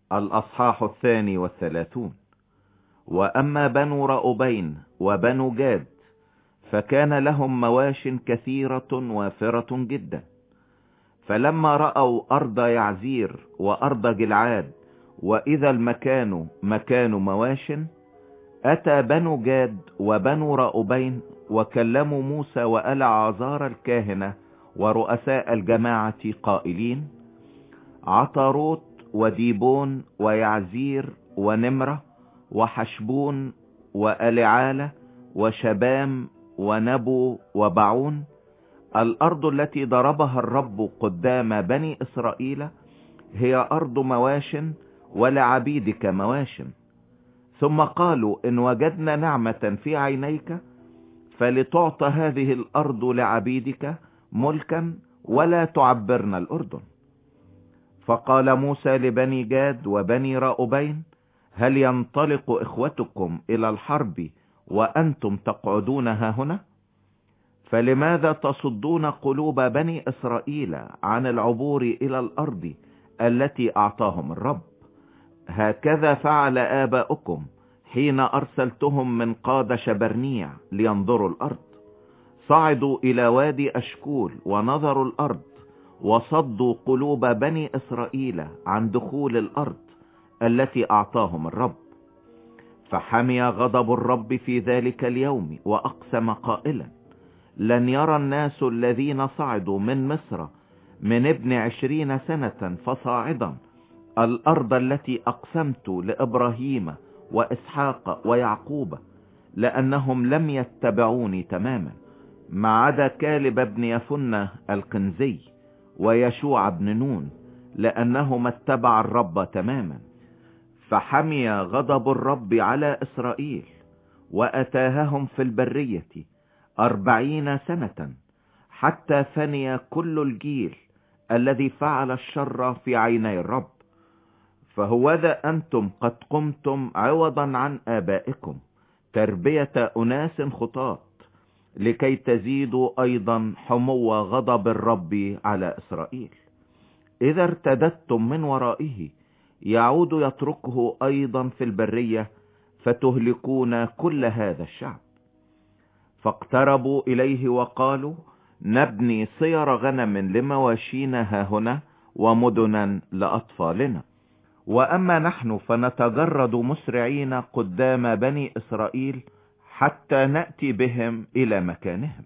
الأصحاح 32. وأما بنو رأوبين وبنو جاد فكان لهم مواش كثيرة وافرة جدا. فلما رأوا أرض يعزير وأرض جلعاد وإذا المكان مكان مواش، أتى بنو جاد وبنو رأوبين وكلموا موسى وألعازار الكاهنة ورؤساء الجماعة قائلين: عطاروت وديبون ويعزير ونمرة وحشبون وألعالة وشبام ونبو وبعون، الأرض التي ضربها الرب قدام بني إسرائيل هي أرض مواش ولعبيدك مواش. ثم قالوا: إن وجدنا نعمة في عينيك فلتعطى هذه الأرض لعبيدك ملكا ولا تعبرنا الأردن. فقال موسى لبني جاد وبني رأوبين: هل ينطلق إخوتكم إلى الحرب وأنتم تقعدون هنا؟ فلماذا تصدون قلوب بني إسرائيل عن العبور إلى الأرض التي أعطاهم الرب؟ هكذا فعل آباؤكم حين أرسلتهم من قادش برنيع لينظروا الأرض. صعدوا إلى وادي أشكول ونظروا الأرض وصدوا قلوب بني إسرائيل عن دخول الأرض التي أعطاهم الرب. فحمي غضب الرب في ذلك اليوم وأقسم قائلا: لن يرى الناس الذين صعدوا من مصر من ابن 20 سنة فصاعدا الأرض التي أقسمت لإبراهيم وإسحاق ويعقوب، لأنهم لم يتبعوني تماما، ما عدا كالب بن يفنة القنزي ويشوع بن نون، لأنهما اتبع الرب تماما. فحمي غضب الرب على إسرائيل وأتاههم في البرية 40 سنة حتى فني كل الجيل الذي فعل الشر في عيني الرب. فهوذا أنتم قد قمتم عوضا عن آبائكم تربية أناس خطاة، لكي تزيدوا أيضا حمو غضب الرب على إسرائيل. إذا ارتدتم من ورائه يعود يتركه أيضا في البرية فتهلكون كل هذا الشعب. فاقتربوا إليه وقالوا: نبني صير غنم لمواشينا هاهنا ومدنا لأطفالنا. وأما نحن فنتجرد مسرعين قدام بني إسرائيل حتى نأتي بهم إلى مكانهم،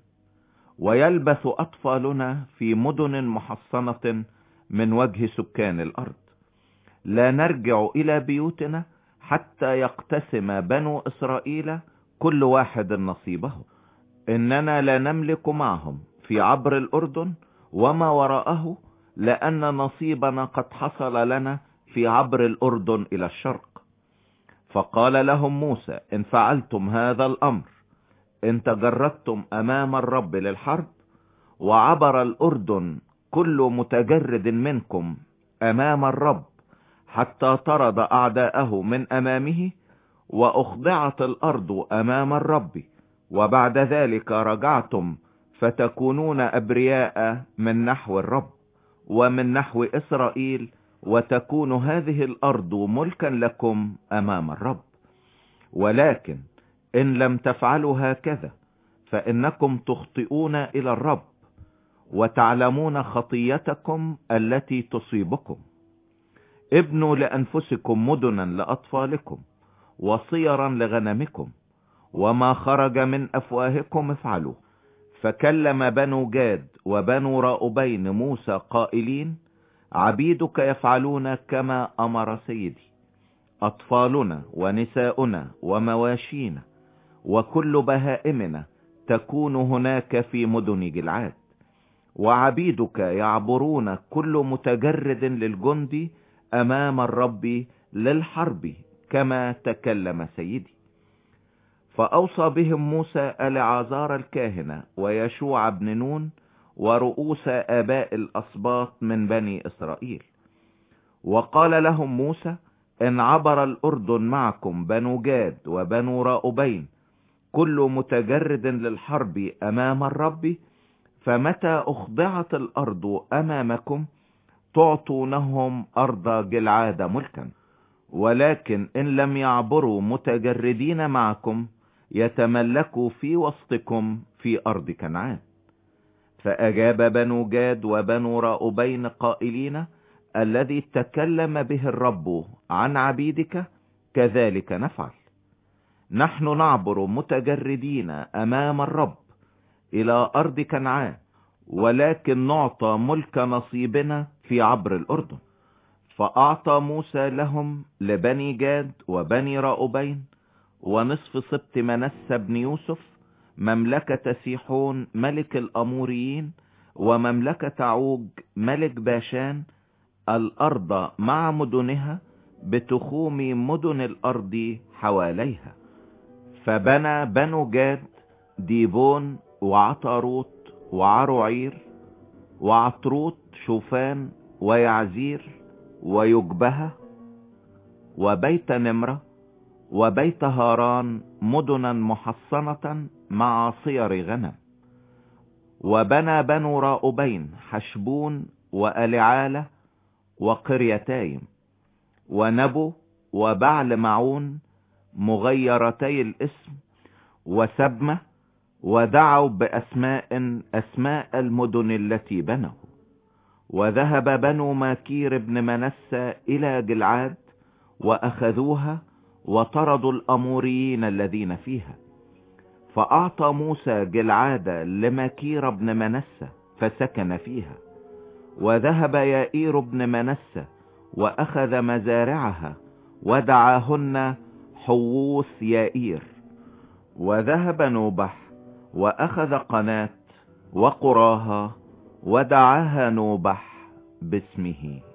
ويلبث أطفالنا في مدن محصنة من وجه سكان الأرض. لا نرجع إلى بيوتنا حتى يقتسم بنو إسرائيل كل واحد نصيبه. إننا لا نملك معهم في عبر الأردن وما وراءه، لأن نصيبنا قد حصل لنا في عبر الأردن إلى الشرق. فقال لهم موسى: إن فعلتم هذا الأمر، إن تجردتم أمام الرب للحرب، وعبر الأردن كل متجرد منكم أمام الرب حتى طرد أعداءه من أمامه، وأخضعت الأرض أمام الرب، وبعد ذلك رجعتم فتكونون أبرياء من نحو الرب ومن نحو إسرائيل، وتكون هذه الأرض ملكا لكم أمام الرب. ولكن إن لم تفعلوا هكذا فإنكم تخطئون إلى الرب، وتعلمون خطيتكم التي تصيبكم. ابنوا لأنفسكم مدنا لأطفالكم وصيرا لغنمكم، وما خرج من أفواهكم افعلوا. فكلم بنو جاد وبنو رأوبين موسى قائلين: عبيدك يفعلون كما أمر سيدي، أطفالنا ونساؤنا ومواشينا وكل بهائمنا تكون هناك في مدن جلعاد، وعبيدك يعبرون كل متجرد للجند أمام الرب للحرب كما تكلم سيدي. فأوصى بهم موسى ألعازار الكاهنة ويشوع بن نون ورؤوس آباء الأسباط من بني إسرائيل، وقال لهم موسى: إن عبر الأردن معكم بنو جاد وبنو رأوبين كل متجرد للحرب أمام الرب، فمتى أخضعت الأرض أمامكم تعطونهم أرض جلعاد ملكا، ولكن إن لم يعبروا متجردين معكم يتملكوا في وسطكم في أرض كنعان. فأجاب بنو جاد وبنو راؤبين قائلين: الذي تكلم به الرب عن عبيدك كذلك نفعل. نحن نعبر متجردين أمام الرب إلى أرض كنعان، ولكن نعطى ملك نصيبنا في عبر الأردن. فأعطى موسى لهم لبني جاد وبني راؤبين ونصف سبط منسى بن يوسف مملكة سيحون ملك الأموريين ومملكة عوج ملك باشان، الأرض مع مدنها بتخوم مدن الأرض حواليها. فبنى بنو جاد ديبون وعطاروت وعروعير وعطروت شوفان ويعزير ويجبها وبيت نمرة وبيت هاران، مدنا محصنة مع صير غنم. وبنى بنو راؤبين حشبون وألعالة وقريتايم ونبو وبعل معون مغيرتي الاسم وسبمة، ودعوا بأسماء أسماء المدن التي بنوا. وذهب بنو ماكير بن منسى إلى جلعاد وأخذوها وطردوا الأموريين الذين فيها. فأعطى موسى جلعاد لماكير بن منسى فسكن فيها. وذهب يائير بن منسى وأخذ مزارعها ودعاهن حووث يائير. وذهب نوبح وأخذ قنات وقراها ودعاها نوبح باسمه.